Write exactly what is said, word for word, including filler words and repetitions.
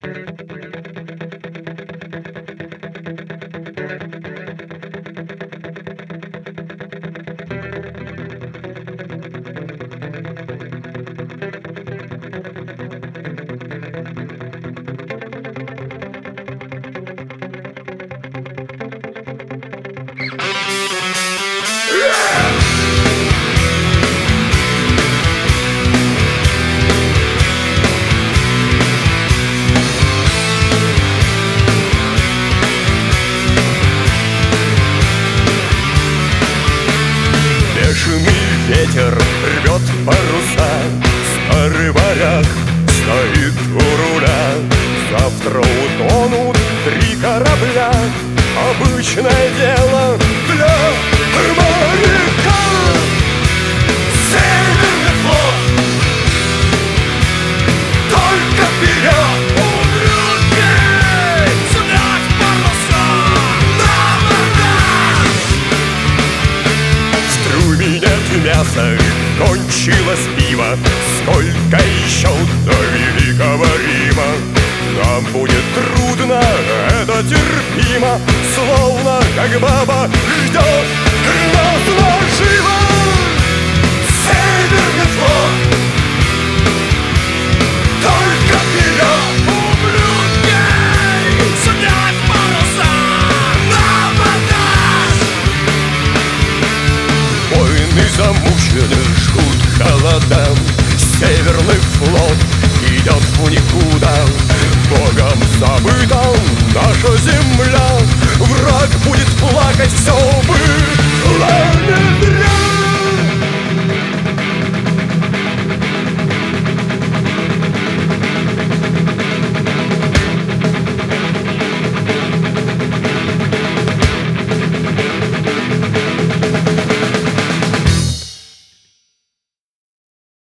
Ветер рвет паруса, старый варяг стоит у руля. Завтра утонут три корабля, обычное дело для моряка. Северный флот, только вперед! Умрет день, снять паруса на абордаж! В трюме нет мяса, кончилось пиво. Сколько еще до великого Рима? Нам будет трудно, это терпимо, словно как баба ждет нас наживо. Северный флот, только вперед! Умрет день, снять паруса на абордаж! Воины замучены, жгут холодам. Северный флот идет в никуда. Богом забыта наша земля. Враг будет плакать, все было